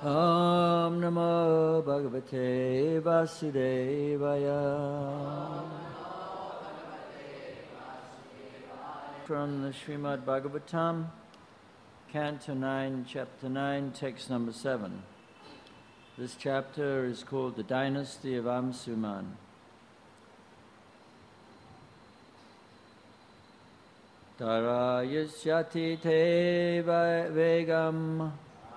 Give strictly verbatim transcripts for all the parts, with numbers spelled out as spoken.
Om Namo Bhagavate Vasudevaya. From the Srimad Bhagavatam, Canto nine, Chapter nine, Text number seven. This chapter is called The Dynasty of Amsuman. Tarayasyati te vegam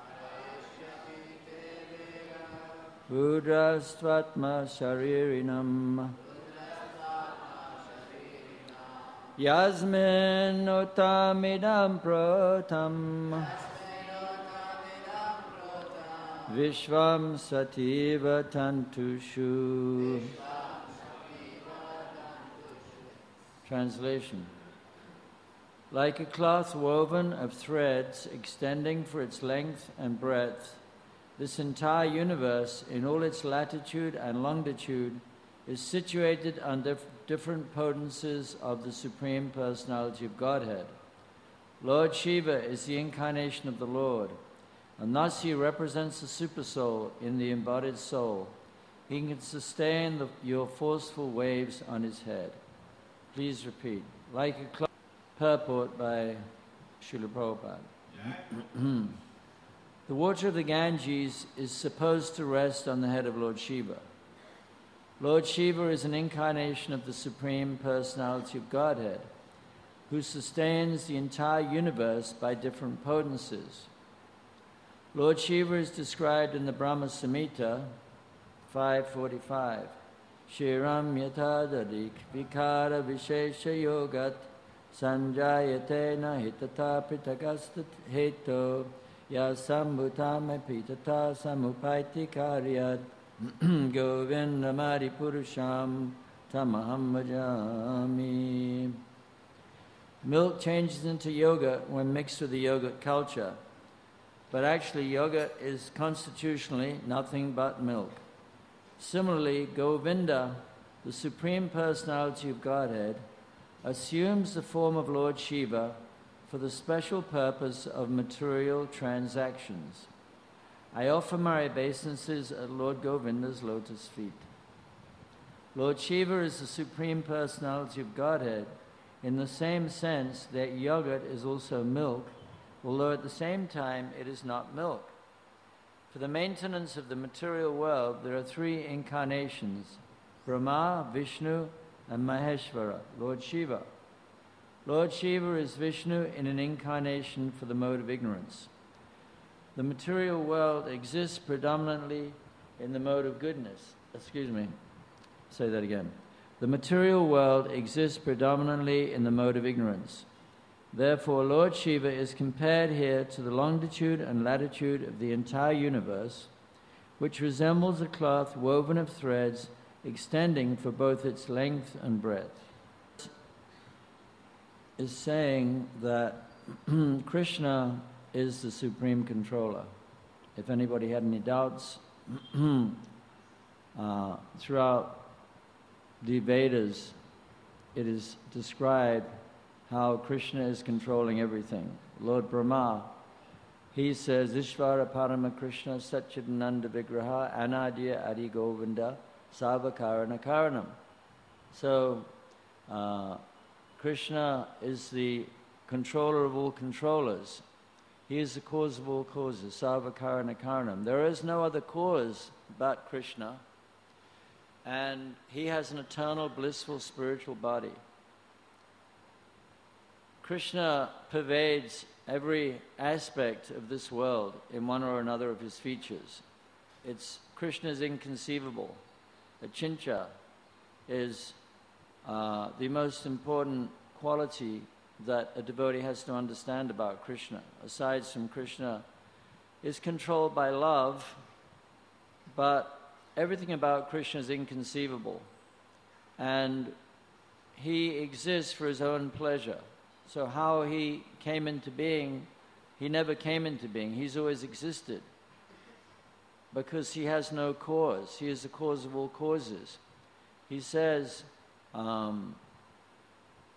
Rudrastvatma sharirinam Yasmin utamidam protam Vishvam sativa tantushu. Translation. Like a cloth woven of threads extending for its length and breadth, this entire universe, in all its latitude and longitude, is situated under different potencies of the Supreme Personality of Godhead. Lord Shiva is the incarnation of the Lord, and thus he represents the Supersoul in the embodied soul. He can sustain the, your forceful waves on his head. Please repeat. Like a cloth. Purport by Srila Prabhupada. The water of the Ganges is supposed to rest on the head of Lord Shiva. Lord Shiva is an incarnation of the Supreme Personality of Godhead, who sustains the entire universe by different potencies. Lord Shiva is described in the Brahma Samhita five forty-five. Shiram yatadadik vikara vishesha yogat Sanjayate na hitata pritagastat heto yasambhutame pitata samupaiti karyat govindamari purusham tamaham bhajami. Milk changes into yogurt when mixed with the yogurt culture, but actually yogurt is constitutionally nothing but milk. Similarly, Govinda, the Supreme Personality of Godhead, assumes the form of Lord Shiva for the special purpose of material transactions. I offer my obeisances at Lord Govinda's lotus feet. Lord Shiva is the Supreme Personality of Godhead in the same sense that yogurt is also milk, although at the same time it is not milk. For the maintenance of the material world, there are three incarnations: Brahma, Vishnu, and Maheshvara, Lord Shiva. Lord Shiva is Vishnu in an incarnation for the mode of ignorance. The material world exists predominantly in the mode of goodness. Excuse me, say that again. The material world exists predominantly in the mode of ignorance. Therefore, Lord Shiva is compared here to the longitude and latitude of the entire universe, which resembles a cloth woven of threads extending for both its length and breadth. Is saying that Krishna is the supreme controller. If anybody had any doubts, uh, throughout the Vedas, it is described how Krishna is controlling everything. Lord Brahma, he says, Ishvara Parama Krishna Satchidananda Vigraha Anadya Adi Govinda Savakarana Karanam. So, uh, Krishna is the controller of all controllers. He is the cause of all causes, Savakarana Karanam. There is no other cause but Krishna, and he has an eternal, blissful, spiritual body. Krishna pervades every aspect of this world in one or another of his features. It's Krishna is inconceivable. Achintya is uh, the most important quality that a devotee has to understand about Krishna. Aside from Krishna is controlled by love, but everything about Krishna is inconceivable. And he exists for his own pleasure. So how he came into being, he never came into being. He's always existed. Because he has no cause. He is the cause of all causes. He says, um,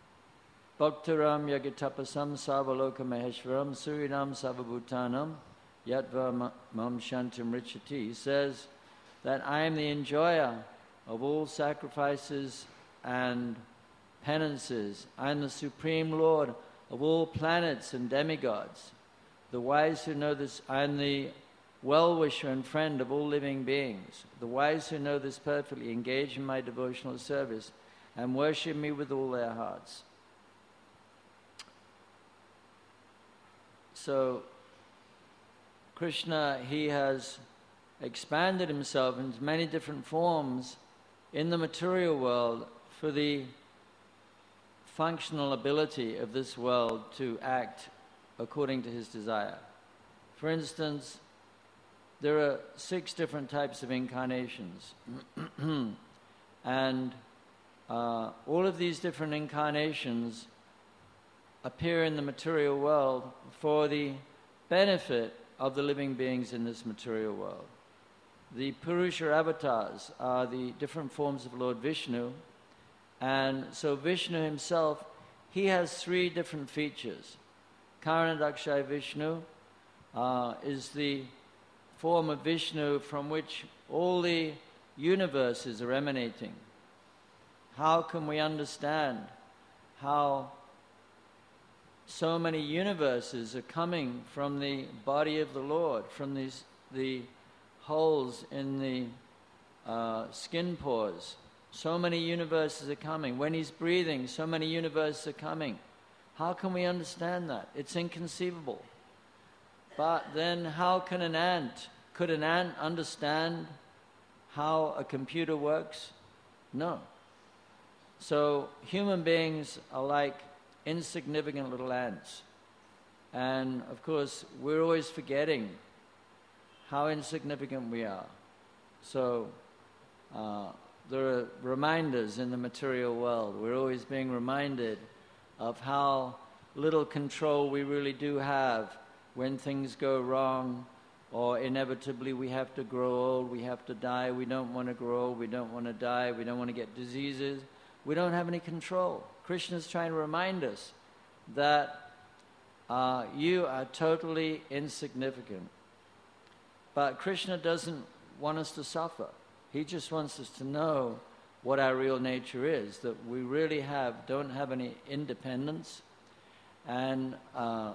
Bhaktaram Yagatapasam Savaloka Maheshwaram Surinam Savabhutanam Yatva mam shantim richati. He says that I am the enjoyer of all sacrifices and penances. I am the supreme Lord of all planets and demigods. The wise who know this, I am the well-wisher and friend of all living beings. The wise who know this perfectly engage in my devotional service and worship me with all their hearts. So, Krishna, he has expanded himself into many different forms in the material world for the functional ability of this world to act according to his desire. For instance, there are six different types of incarnations. And uh, all of these different incarnations appear in the material world for the benefit of the living beings in this material world. The Purusha avatars are the different forms of Lord Vishnu, and so Vishnu himself, he has three different features. Karanadakshay Vishnu uh, is the form of Vishnu from which all the universes are emanating. How can we understand how so many universes are coming from the body of the Lord, from these, the holes in the uh, skin pores? So many universes are coming. When he's breathing, so many universes are coming. How can we understand that? It's inconceivable. But then how can an ant, could an ant understand how a computer works? No. So human beings are like insignificant little ants. And of course, we're always forgetting how insignificant we are. So uh, there are reminders in the material world. We're always being reminded of how little control we really do have when things go wrong, or inevitably we have to grow old, we have to die. We don't want to grow old, we don't want to die, we don't want to get diseases. We don't have any control. Krishna's trying to remind us that uh, you are totally insignificant. But Krishna doesn't want us to suffer. He just wants us to know what our real nature is, that we really have, don't have any independence. And uh,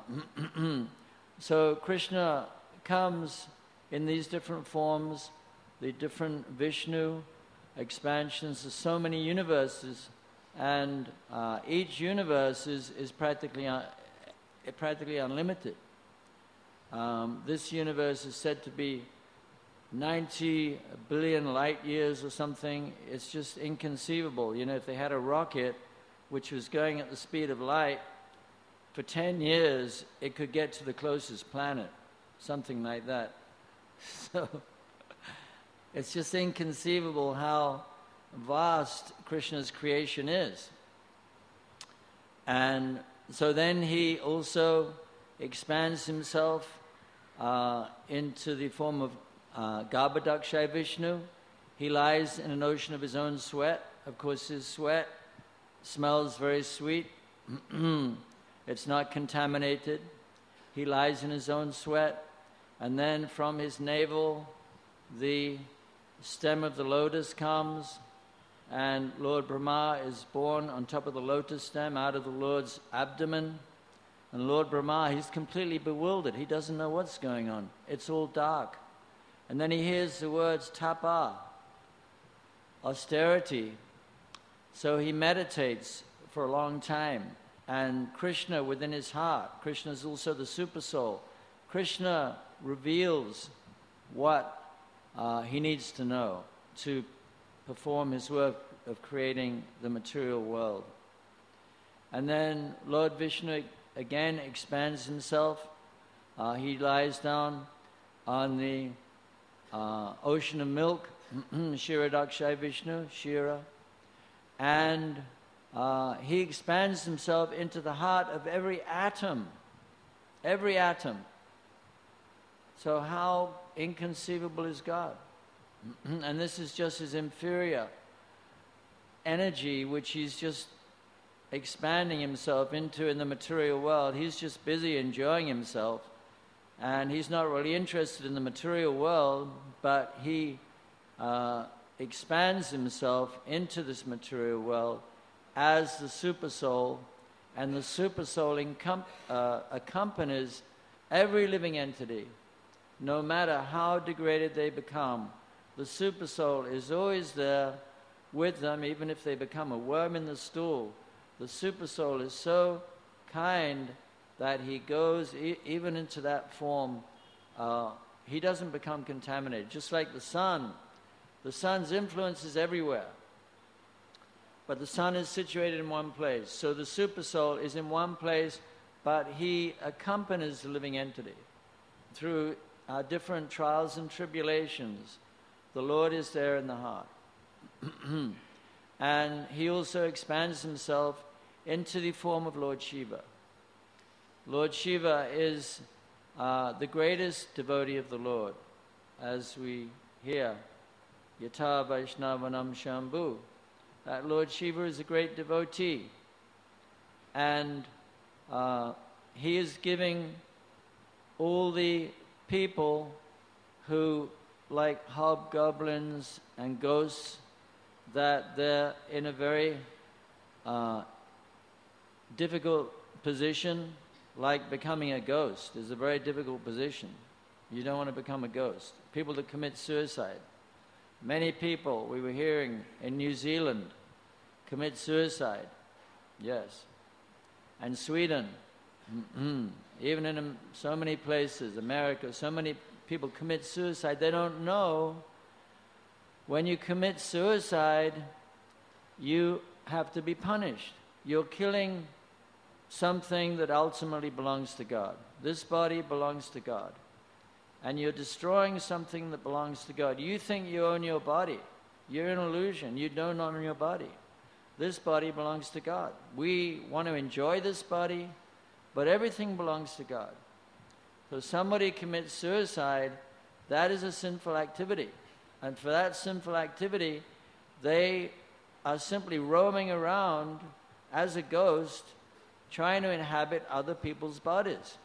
so Krishna comes in these different forms, the different Vishnu expansions. There's so many universes, and uh, each universe is, is practically, un- practically unlimited. Um, this universe is said to be ninety billion light years or something. It's just inconceivable. You know, if they had a rocket which was going at the speed of light, for ten years it could get to the closest planet, something like that. So it's just inconceivable how vast Krishna's creation is. And so then he also expands himself uh, into the form of uh, Garbhodakshay Vishnu. He lies in an ocean of his own sweat. Of course, his sweat smells very sweet. It's not contaminated. He lies in his own sweat. And then from his navel, the stem of the lotus comes, and Lord Brahma is born on top of the lotus stem out of the Lord's abdomen. And Lord Brahma, he's completely bewildered. He doesn't know what's going on. It's all dark. And then he hears the words tapa, austerity. So he meditates for a long time. And Krishna within his heart, Krishna is also the super soul. Krishna reveals what uh, he needs to know to perform his work of creating the material world. And then Lord Vishnu again expands himself. Uh, he lies down on the uh, ocean of milk, Kshiradakshay Vishnu, Shira, and uh, he expands himself into the heart of every atom, every atom. So how inconceivable is God? And this is just his inferior energy, which he's just expanding himself into in the material world. He's just busy enjoying himself. And he's not really interested in the material world, but he uh, expands himself into this material world as the super soul, and the super soul incom- uh, accompanies every living entity. No matter how degraded they become, the super soul is always there with them, even if they become a worm in the stool. The super soul is so kind that he goes e- even into that form. Uh, he doesn't become contaminated. Just like the sun. The sun's influence is everywhere. But the sun is situated in one place. So the super soul is in one place, but he accompanies the living entity through uh, different trials and tribulations. The Lord is there in the heart. And he also expands himself into the form of Lord Shiva. Lord Shiva is uh, the greatest devotee of the Lord, as we hear, Yata Vaishnavanam Shambhu. That Lord Shiva is a great devotee. And uh, he is giving all the people who, like hobgoblins and ghosts, that they're in a very uh, difficult position, like becoming a ghost is a very difficult position. You don't want to become a ghost. People that commit suicide. Many people, we were hearing, in New Zealand, commit suicide. Yes. And Sweden, mm-hmm. even in so many places, America, so many people commit suicide. They don't know when you commit suicide, you have to be punished. You're killing something that ultimately belongs to God. This body belongs to God. And you're destroying something that belongs to God. You think you own your body. You're an illusion. You don't own your body. This body belongs to God. We want to enjoy this body, but everything belongs to God. So somebody commits suicide, that is a sinful activity. And for that sinful activity, they are simply roaming around as a ghost, trying to inhabit other people's bodies.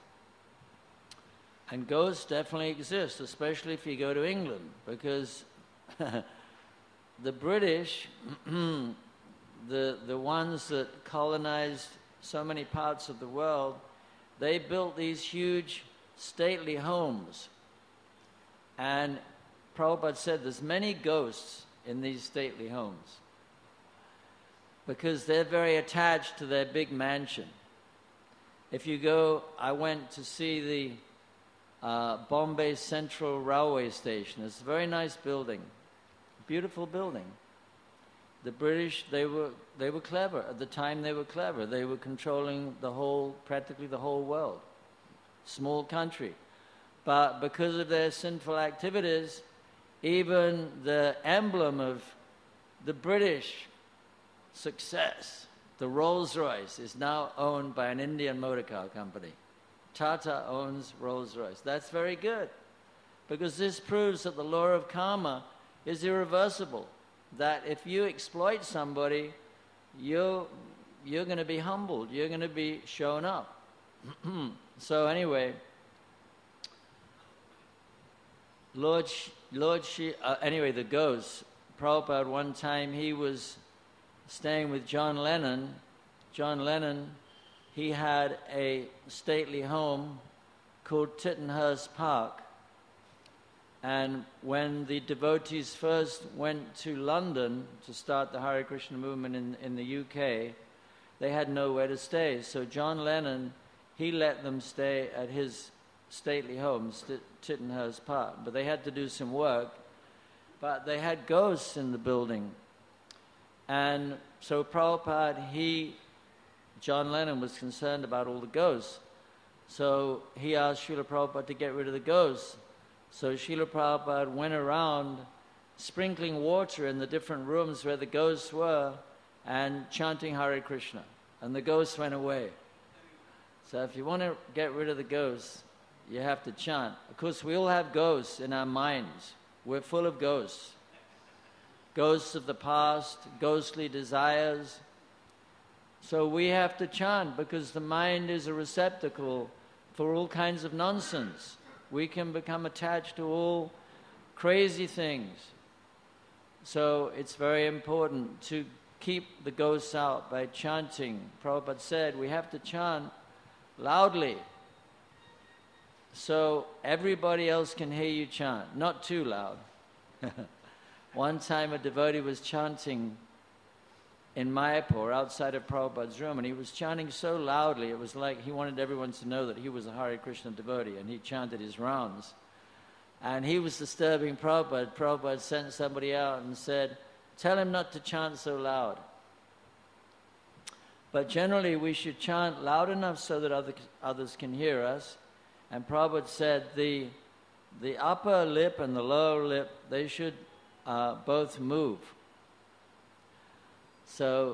And ghosts definitely exist, especially if you go to England, because the British, the, the ones that colonized so many parts of the world, they built these huge stately homes. And Prabhupada said there's many ghosts in these stately homes because they're very attached to their big mansion. If you go, I went to see the uh, Bombay Central Railway Station. It's a very nice building, beautiful building. The British, they were they were clever. At the time they were clever. They were controlling the whole, practically the whole world. Small country. But because of their sinful activities, even the emblem of the British success, the Rolls-Royce, is now owned by an Indian motor car company. Tata owns Rolls-Royce. That's very good, because this proves that the law of karma is irreversible, that if you exploit somebody, you're, you're going to be humbled, you're going to be shown up. So anyway, Lord, Sh- Lord Sh- uh, anyway, the ghosts, Prabhupada, one time he was staying with John Lennon. John Lennon, he had a stately home called Tittenhurst Park. And when the devotees first went to London to start the Hare Krishna movement in, in the U K, they had nowhere to stay. So John Lennon, he let them stay at his stately home, Tittenhurst Park. But they had to do some work. But they had ghosts in the building. And so Prabhupada, he, John Lennon was concerned about all the ghosts. So he asked Srila Prabhupada to get rid of the ghosts. So Srila Prabhupada went around sprinkling water in the different rooms where the ghosts were and chanting Hare Krishna. And the ghosts went away. So if you want to get rid of the ghosts, you have to chant. Of course, we all have ghosts in our minds. We're full of ghosts. Ghosts of the past, ghostly desires. So we have to chant because the mind is a receptacle for all kinds of nonsense. we can become attached to all crazy things. So it's very important to keep the ghosts out by chanting. Prabhupada said we have to chant loudly so everybody else can hear you chant, not too loud. One time a devotee was chanting in Mayapur outside of Prabhupada's room, and he was chanting so loudly it was like he wanted everyone to know that he was a Hare Krishna devotee, and he chanted his rounds. And he was disturbing Prabhupada. Prabhupada sent somebody out and said, tell him not to chant so loud. But generally we should chant loud enough so that other, others can hear us. And Prabhupada said the, the upper lip and the lower lip, they should uh, both move. So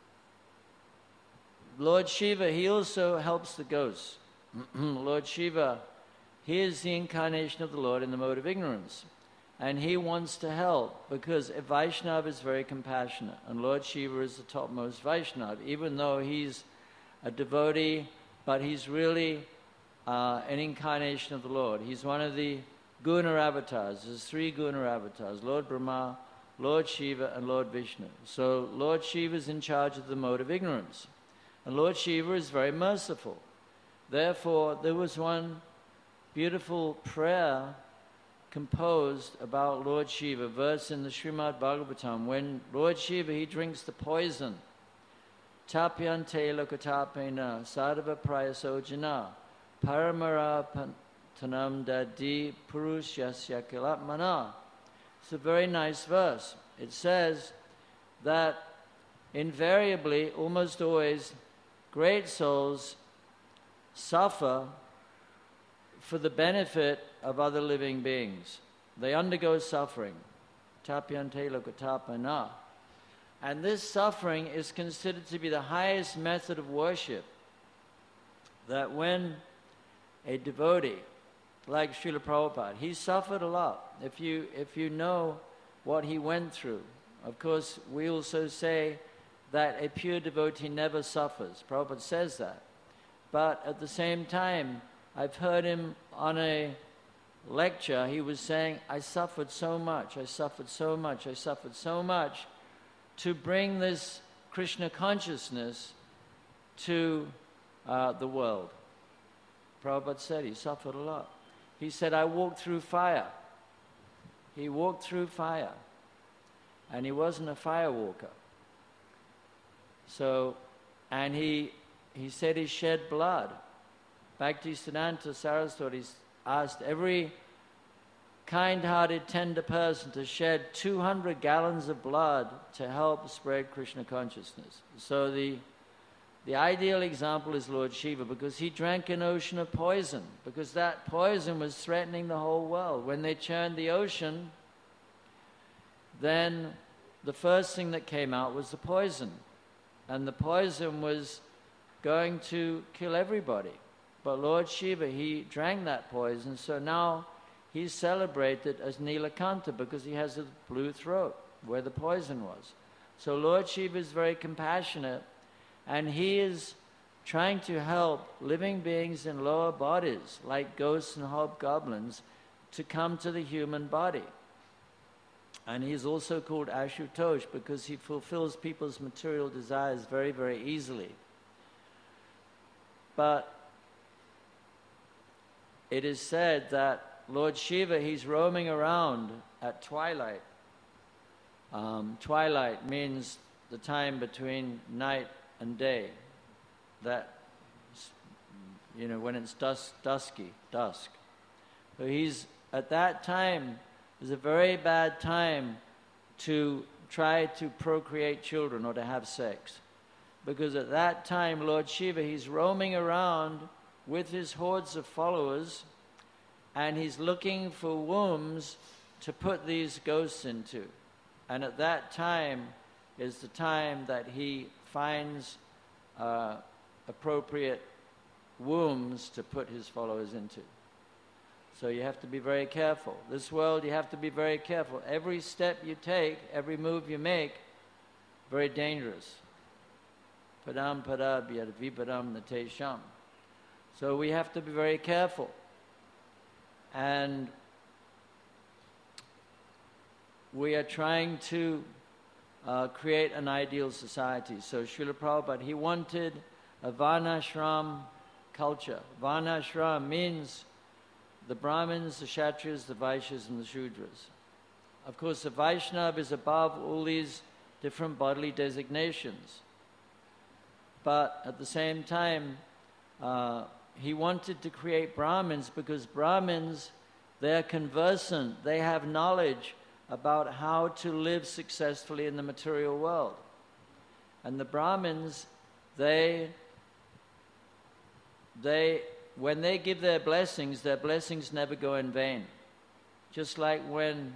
Lord Shiva, he also helps the ghosts. Lord Shiva, he is the incarnation of the Lord in the mode of ignorance. And he wants to help because a Vaishnava is very compassionate. And Lord Shiva is the topmost Vaishnava, even though he's a devotee, but he's really uh, an incarnation of the Lord. He's one of the Guna avatars. There's three Guna avatars, Lord Brahma, Lord Shiva, and Lord Vishnu. So Lord Shiva is in charge of the mode of ignorance. And Lord Shiva is very merciful. Therefore, there was one beautiful prayer composed about Lord Shiva, verse in the Srimad Bhagavatam, when Lord Shiva, he drinks the poison. Tapyante lokatapena sadhava prayasojana paramara pantanam dadi purushasya kilatmana. It's a very nice verse. It says that invariably, almost always, great souls suffer for the benefit of other living beings. They undergo suffering. Tapyante lokatapana. And this suffering is considered to be the highest method of worship. That when a devotee, like Srila Prabhupada, he suffered a lot. If you, if you know what he went through, of course, we also say that a pure devotee never suffers. Prabhupada says that. But at the same time, I've heard him on a lecture, he was saying, I suffered so much, I suffered so much, I suffered so much to bring this Krishna consciousness to uh, the world. Prabhupada said he suffered a lot. He said, I walked through fire. He walked through fire. And he wasn't a fire walker. So, and he, he said he shed blood. Bhaktisiddhanta Saraswati asked every kind-hearted, tender person to shed two hundred gallons of blood to help spread Krishna consciousness. So the, the ideal example is Lord Shiva, because he drank an ocean of poison, because that poison was threatening the whole world. When they churned the ocean, then the first thing that came out was the poison. And the poison was going to kill everybody. But Lord Shiva, he drank that poison, so now he's celebrated as Nilakanta because he has a blue throat where the poison was. So Lord Shiva is very compassionate, and he is trying to help living beings in lower bodies, like ghosts and hobgoblins, to come to the human body. And he's also called Ashutosh because he fulfills people's material desires very, very easily. But it is said that Lord Shiva, he's roaming around at twilight. Um, twilight means the time between night and day. That, you know, when it's dusk, dusky, dusk. So he's, at that time, is a very bad time to try to procreate children or to have sex. Because at that time, Lord Shiva, he's roaming around with his hordes of followers, and he's looking for wombs to put these ghosts into. And at that time is the time that he finds uh, appropriate wombs to put his followers into. So you have to be very careful. This world, you have to be very careful. Every step you take, every move you make, very dangerous. Padam padabhyad vipadam natesham. So we have to be very careful. and we are trying to uh, create an ideal society. So Srila Prabhupada, he wanted a Varnashram culture. Varnashram means the Brahmins, the Kshatriyas, the Vaishyas, and the Shudras. Of course, the Vaishnava is above all these different bodily designations. But at the same time, uh, he wanted to create Brahmins because Brahmins, they're conversant, they have knowledge about how to live successfully in the material world. And the Brahmins, they, they, when they give their blessings, their blessings never go in vain. Just like when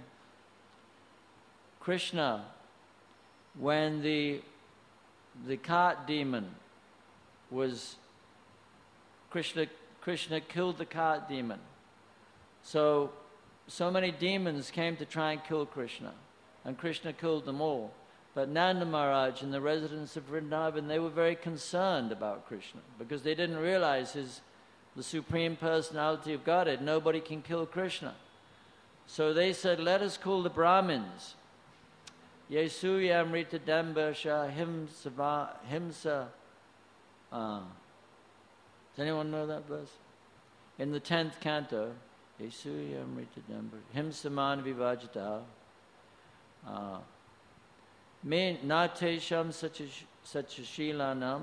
Krishna, when the, the cart demon was, Krishna, Krishna killed the cart demon. So, so many demons came to try and kill Krishna, and Krishna killed them all. But Nanda Maharaj and the residents of Vrindavan, they were very concerned about Krishna because they didn't realize his, the Supreme Personality of Godhead. Nobody can kill Krishna. So they said, let us call the Brahmins. Yesu Yamrita Dambasha Himsa. himsa uh, does anyone know that verse? In the tenth canto, Yesu Yamrita Dambasha Himsaman Vivajita. Uh, Mean Natesham Sachashilanam.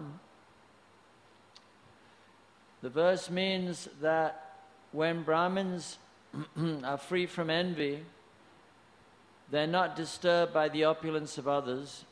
The verse means that when Brahmins are free from envy, they're not disturbed by the opulence of others,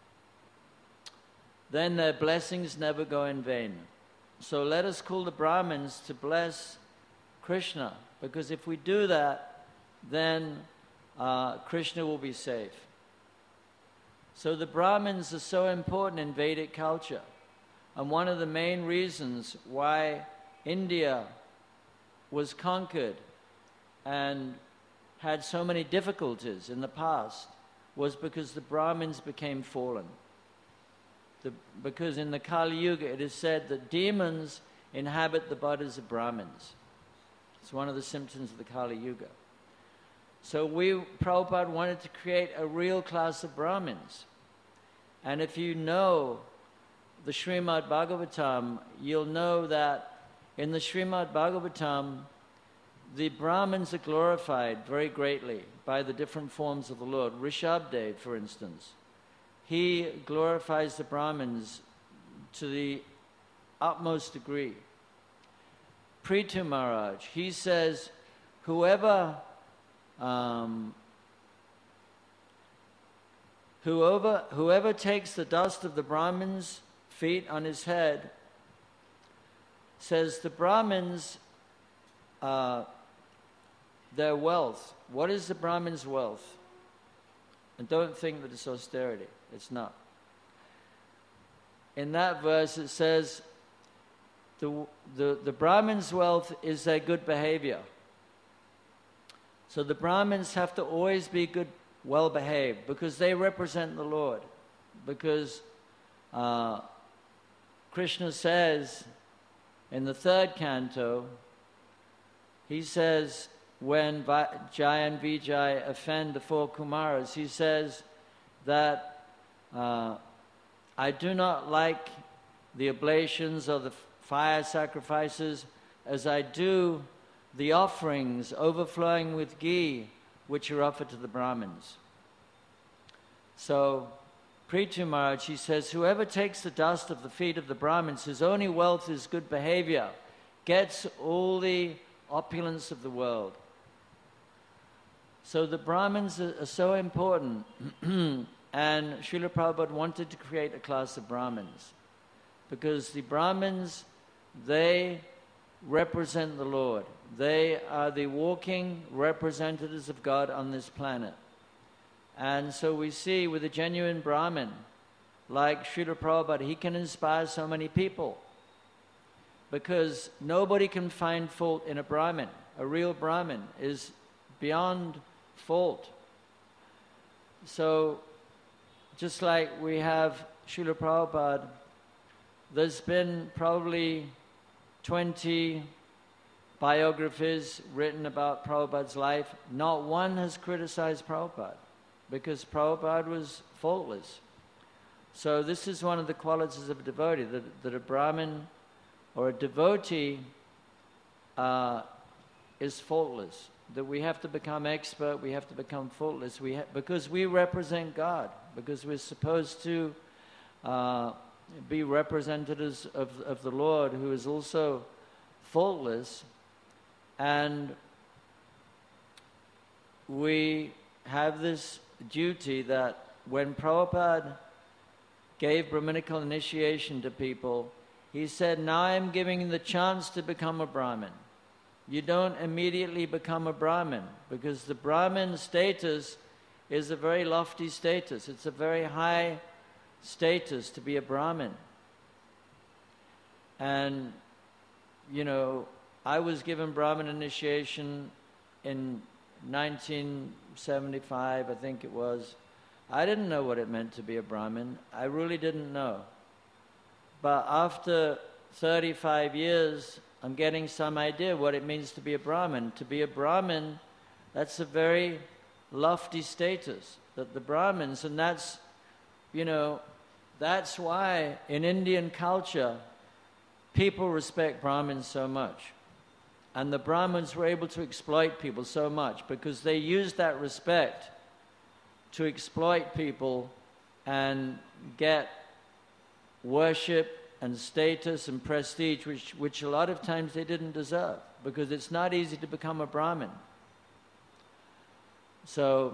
then their blessings never go in vain. So let us call the Brahmins to bless Krishna, because if we do that, then uh, Krishna will be safe. So the Brahmins are so important in Vedic culture. And one of the main reasons why India was conquered and had so many difficulties in the past was because the Brahmins became fallen. The, because in the Kali Yuga it is said that demons inhabit the bodies of Brahmins. It's one of the symptoms of the Kali Yuga. So we, Prabhupada, wanted to create a real class of Brahmins. And if you know the Srimad Bhagavatam, you'll know that in the Srimad Bhagavatam, the Brahmins are glorified very greatly by the different forms of the Lord. Rishabdev, for instance, he glorifies the Brahmins to the utmost degree. Prithu Maharaj, he says, whoever, um, whoever, whoever takes the dust of the Brahmins' feet on his head, says the Brahmins, uh, their wealth. What is the Brahmin's wealth? And don't think that it's austerity. It's not. In that verse it says, the, the, the Brahmin's wealth is their good behavior. So the Brahmins have to always be good, well-behaved, because they represent the Lord. Because uh, Krishna says in the third canto, he says, when Jai and Vijay offend the four Kumaras, he says that uh, I do not like the oblations or the fire sacrifices as I do the offerings overflowing with ghee which are offered to the Brahmins. So Prithu Maharaj, he says, whoever takes the dust of the feet of the Brahmins, whose only wealth is good behavior, gets all the opulence of the world. So the Brahmins are, are so important, and Srila Prabhupada wanted to create a class of Brahmins, because the Brahmins, they represent the Lord. They are the walking representatives of God on this planet. And so we see with a genuine Brahmin, like Srila Prabhupada, he can inspire so many people, because nobody can find fault in a Brahmin. A real Brahmin is beyond fault. So, just like we have Srila Prabhupada, there's been probably twenty biographies written about Prabhupada's life, not one has criticized Prabhupada, because Prabhupada was faultless. So this is one of the qualities of a devotee, that, that a Brahmin or a devotee uh, is faultless. That we have to become expert, we have to become faultless, we ha because we represent God, because we're supposed to uh, be representatives of, of the Lord, who is also faultless, and we have this duty that when Prabhupada gave Brahminical initiation to people, he said, now I'm giving you the chance to become a Brahmin. You don't immediately become a Brahmin, because the Brahmin status is a very lofty status. It's a very high status to be a Brahmin. And, you know, I was given Brahmin initiation in nineteen seventy-five, I think it was. I didn't know what it meant to be a Brahmin. I really didn't know. But after thirty-five years, I'm getting some idea what it means to be a Brahmin. To be a Brahmin, that's a very lofty status, that the Brahmins, and that's, you know, that's why in Indian culture, people respect Brahmins so much. And the Brahmins were able to exploit people so much because they used that respect to exploit people and get worship and status and prestige, which, which a lot of times they didn't deserve, because it's not easy to become a Brahmin. So,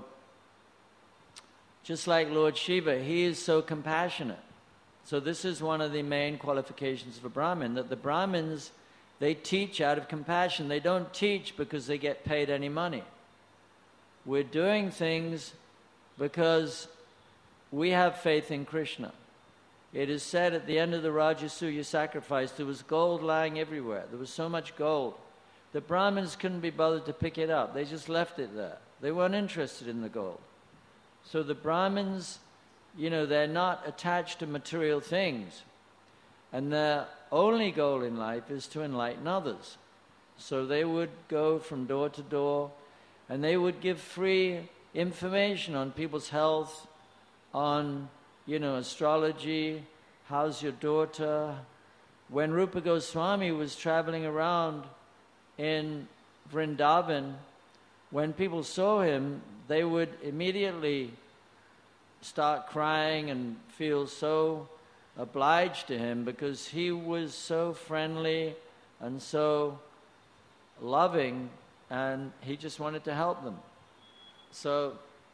just like Lord Shiva, he is so compassionate. So this is one of the main qualifications of a Brahmin, that the Brahmins, they teach out of compassion. They don't teach because they get paid any money. We're doing things because we have faith in Krishna. It is said at the end of the Rajasuya sacrifice, there was gold lying everywhere. There was so much gold. The Brahmins couldn't be bothered to pick it up. They just left it there. They weren't interested in the gold. So the Brahmins, you know, they're not attached to material things. And their only goal in life is to enlighten others. So they would go from door to door, and they would give free information on people's health, on, you know, astrology, how's your daughter. When Rupa Goswami was traveling around in Vrindavan, when people saw him, they would immediately start crying and feel so obliged to him, because he was so friendly and so loving, and he just wanted to help them. So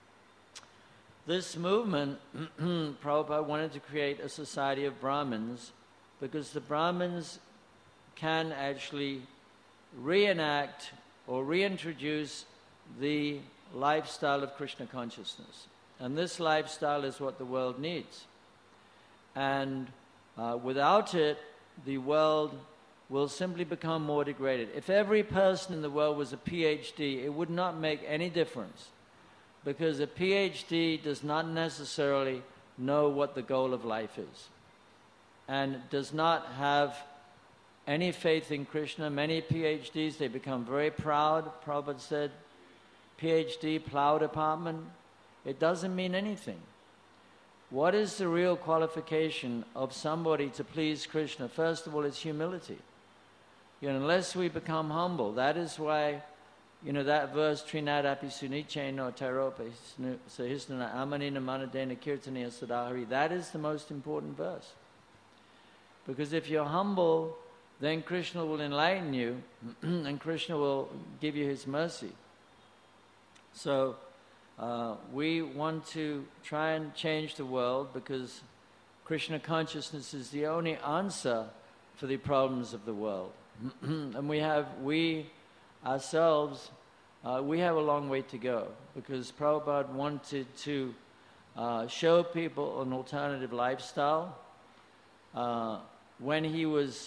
this movement, Prabhupada wanted to create a society of Brahmins, because the Brahmins can actually reenact or reintroduce the lifestyle of Krishna consciousness. And this lifestyle is what the world needs. And uh, without it, the world will simply become more degraded. If every person in the world was a P H D, it would not make any difference, because a P H D does not necessarily know what the goal of life is, and does not have any faith in Krishna. Many P H Ds, they become very proud. Prabhupada said, P H D, plow department, it doesn't mean anything. What is the real qualification of somebody to please Krishna? First of all, it's humility. You know, unless we become humble, that is why, you know, that verse, Trinadapi Sunicheno Taropa Sahisnana Amanina Manadena Kirtaniya Sadahari, that is the most important verse. Because if you're humble, then Krishna will enlighten you, and Krishna will give you his mercy. So, Uh, we want to try and change the world, because Krishna consciousness is the only answer for the problems of the world. And we have, we ourselves, uh, we have a long way to go, because Prabhupada wanted to uh, show people an alternative lifestyle. Uh, when he was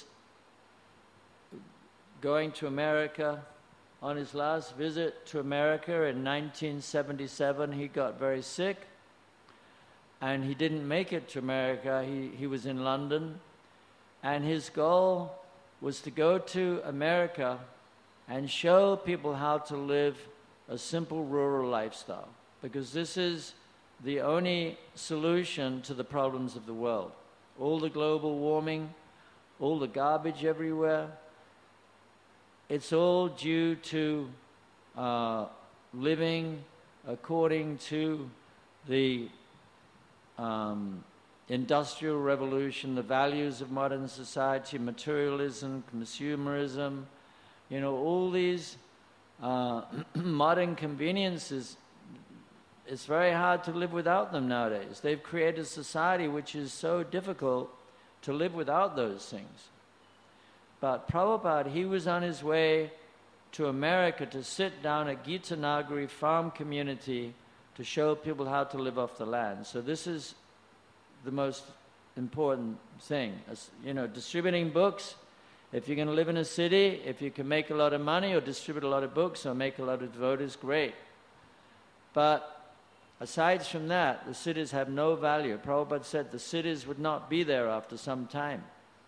going to America, on his last visit to America in nineteen seventy-seven, he got very sick, and he didn't make it to America. He, he was in London, and his goal was to go to America and show people how to live a simple rural lifestyle, because this is the only solution to the problems of the world. All the global warming, all the garbage everywhere, it's all due to uh, living according to the um, industrial revolution, the values of modern society, materialism, consumerism, you know, all these uh, modern conveniences. It's very hard to live without them nowadays. They've created a society which is so difficult to live without those things. But Prabhupada, he was on his way to America to sit down at Gita Nagari farm community to show people how to live off the land. So this is the most important thing. As, you know, distributing books. If you're going to live in a city, if you can make a lot of money or distribute a lot of books or make a lot of devotees, great. But aside from that, the cities have no value. Prabhupada said the cities would not be there after some time.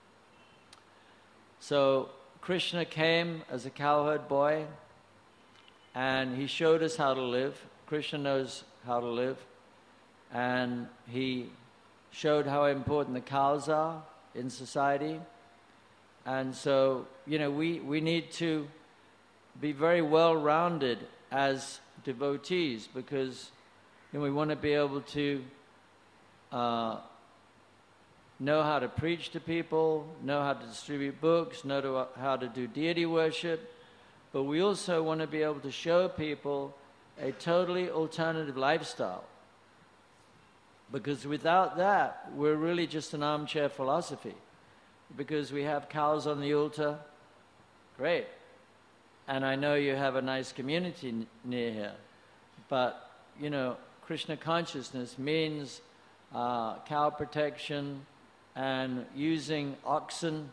So Krishna came as a cowherd boy, and he showed us how to live. Krishna knows how to live. And he showed how important the cows are in society. And so, you know, we, we need to be very well-rounded as devotees, because you know, we want to be able to uh, know how to preach to people, know how to distribute books, know to, how to do deity worship, but we also want to be able to show people a totally alternative lifestyle. Because without that, we're really just an armchair philosophy. Because we have cows on the altar, great. And I know you have a nice community n- near here. But, you know, Krishna consciousness means uh, cow protection and using oxen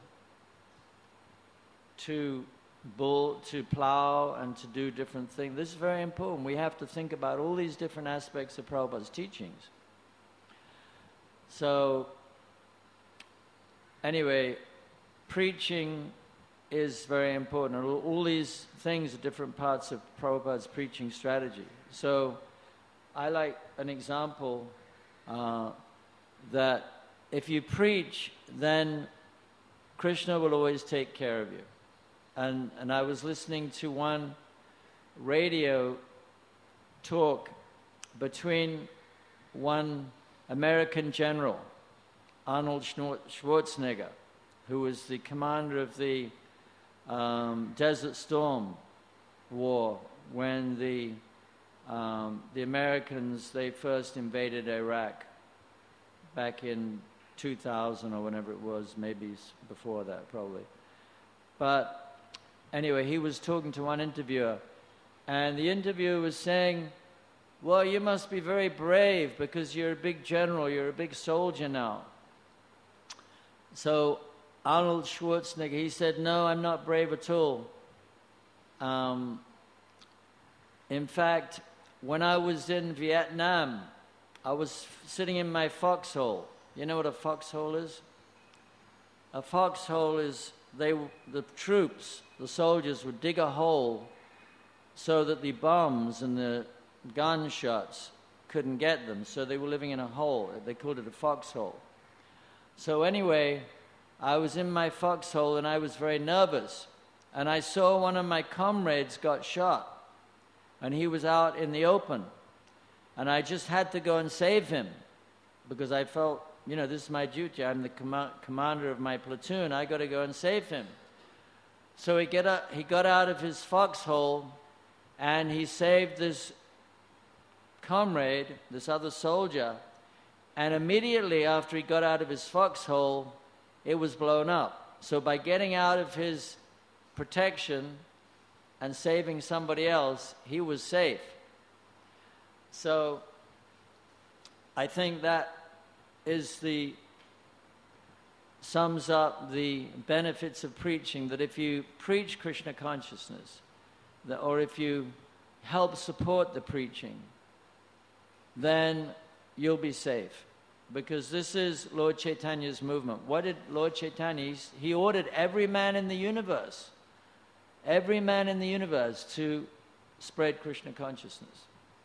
to bull, to plow and to do different things. This is very important. We have to think about all these different aspects of Prabhupada's teachings. So, anyway, preaching is very important. All, all these things are different parts of Prabhupada's preaching strategy. So, I like an example uh, that if you preach, then Krishna will always take care of you. And, and I was listening to one radio talk between one American general, Arnold Schwarzenegger, who was the commander of the um, Desert Storm War when the um, the Americans, they first invaded Iraq back in two thousand or whenever it was, maybe before that probably. But anyway, he was talking to one interviewer, and the interviewer was saying, well, you must be very brave because you're a big general, you're a big soldier now. So Arnold Schwarzenegger, he said, no, I'm not brave at all. Um, in fact, when I was in Vietnam, I was sitting in my foxhole. You know what a foxhole is? A foxhole is, they, the troops, the soldiers would dig a hole so that the bombs and the gunshots couldn't get them. So they were living in a hole. They called it a foxhole. So anyway, I was in my foxhole and I was very nervous. And I saw one of my comrades got shot. And he was out in the open. And I just had to go and save him. Because I felt, you know, this is my duty. I'm the com- commander of my platoon. I got to go and save him. So he, get up, he got out of his foxhole and he saved this comrade, this other soldier. And immediately after he got out of his foxhole, it was blown up. So by getting out of his protection and saving somebody else, he was safe. So I think that is the sums up the benefits of preaching, that if you preach Krishna consciousness, that, or if you help support the preaching, then you'll be safe. Because this is Lord Chaitanya's movement. What did Lord Chaitanya, he ordered every man in the universe, every man in the universe to spread Krishna consciousness.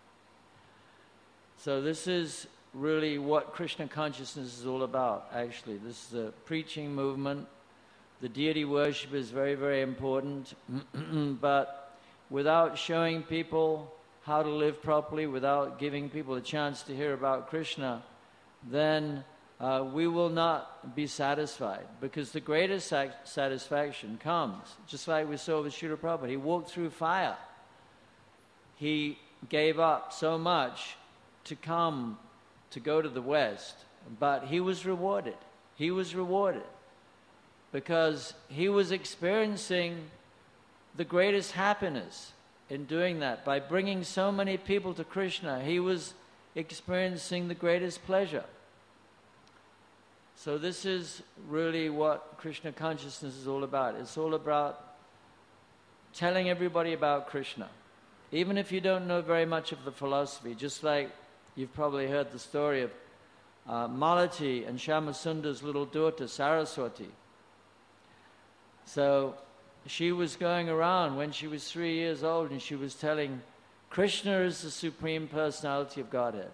So this is really what Krishna consciousness is all about, actually. This is a preaching movement. The deity worship is very, very important, but without showing people how to live properly, without giving people a chance to hear about Krishna, then uh, we will not be satisfied, because the greatest sac- satisfaction comes, just like we saw with Srila Prabhupada. He walked through fire. He gave up so much to come, to go to the West, but he was rewarded. He was rewarded because he was experiencing the greatest happiness in doing that. By bringing so many people to Krishna, he was experiencing the greatest pleasure. So this is really what Krishna consciousness is all about. It's all about telling everybody about Krishna. Even if you don't know very much of the philosophy, just like you've probably heard the story of uh, Malati and Shyamasundara's little daughter, Saraswati. So she was going around when she was three years old and she was telling, Krishna is the Supreme Personality of Godhead.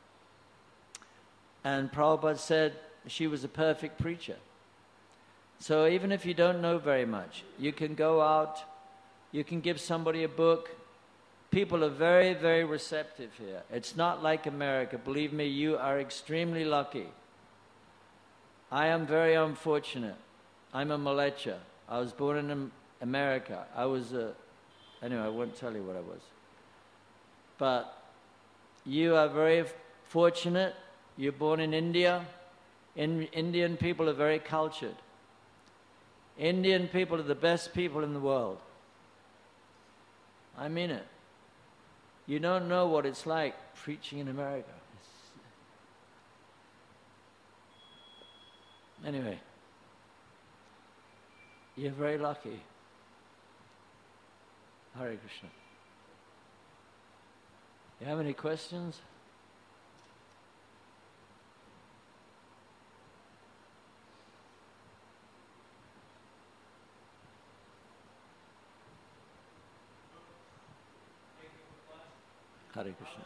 And Prabhupada said she was a perfect preacher. So even if you don't know very much, you can go out, you can give somebody a book. People are very, very receptive here. It's not like America. Believe me, you are extremely lucky. I am very unfortunate. I'm a Malecha. I was born in America. I was a... Anyway, I won't tell you what I was. But you are very fortunate. You're born in India. In, Indian people are very cultured. Indian people are the best people in the world. I mean it. You don't know what it's like preaching in America. Anyway, you're very lucky. Hare Krishna. You have any questions? Hare Krishna.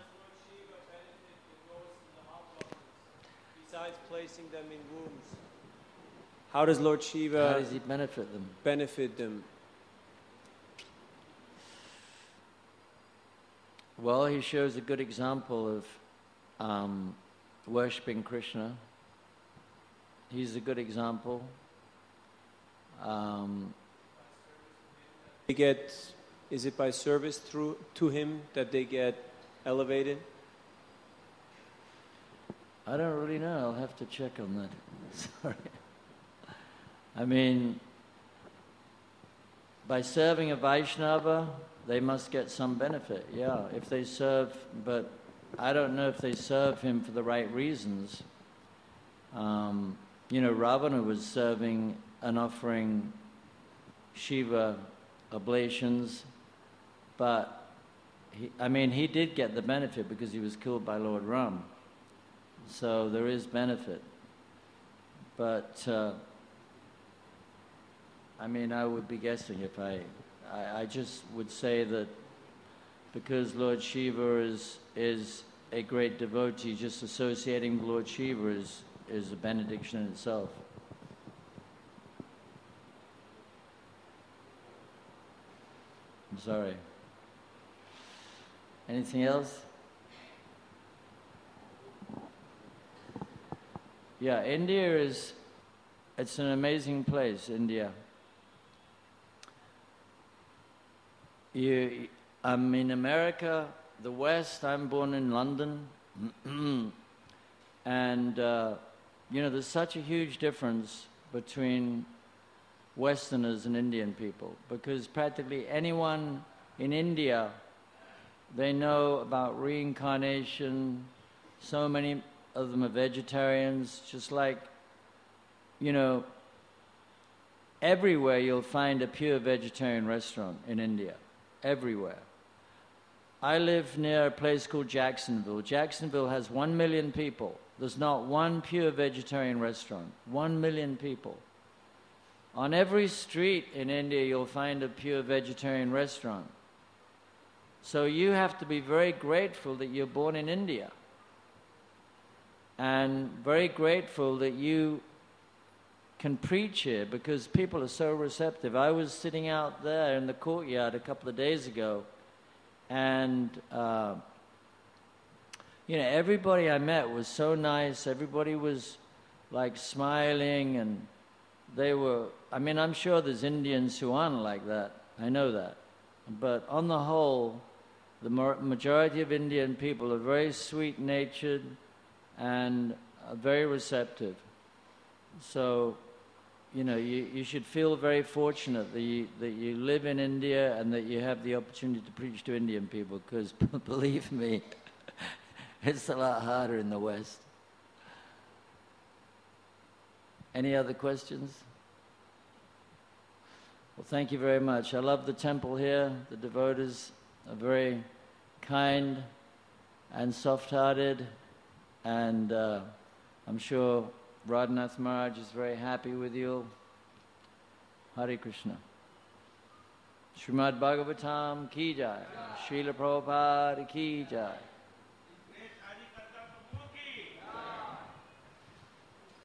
Besides placing them in wombs, how does Lord Shiva How does he benefit them? benefit them? Well, he shows a good example of um, worshipping Krishna. He's a good example. Um, They get, is it by service through to him that they get elevated? I don't really know. I'll have to check on that. Sorry. I mean, by serving a Vaishnava, they must get some benefit, yeah, if they serve, but I don't know if they serve him for the right reasons. Um, you know, Ravana was serving and offering Shiva oblations, but, he, I mean, he did get the benefit because he was killed by Lord Ram. So there is benefit. But, uh, I mean, I would be guessing if I, I, I just would say that because Lord Shiva is, is a great devotee, just associating with Lord Shiva is, is a benediction in itself. I'm sorry. Anything else? Yeah, India is, it's an amazing place, India. You, I'm in America, the West, I'm born in London, and, uh, you know, there's such a huge difference between Westerners and Indian people, because practically anyone in India, they know about reincarnation. So many of them are vegetarians, just like, you know, everywhere you'll find a pure vegetarian restaurant in India, everywhere. I live near a place called Jacksonville. Jacksonville has one million people. There's not one pure vegetarian restaurant. One million people. On every street in India, you'll find a pure vegetarian restaurant. So you have to be very grateful that you're born in India. And very grateful that you can preach here, because people are so receptive. I was sitting out there in the courtyard a couple of days ago, and uh, you know, everybody I met was so nice. Everybody was like smiling, and they were, I mean, I'm sure there's Indians who aren't like that. I know that. But on the whole, the majority of Indian people are very sweet-natured and uh, very receptive. So, you know, you, you should feel very fortunate that you, that you live in India and that you have the opportunity to preach to Indian people, because believe me, it's a lot harder in the West. Any other questions? Well, thank you very much. I love the temple here. The devotees are very kind and soft-hearted, and uh, I'm sure Radhanath Maharaj is very happy with you. Hare Krishna. Srimad Bhagavatam ki jai. Srila Prabhupada ki jai.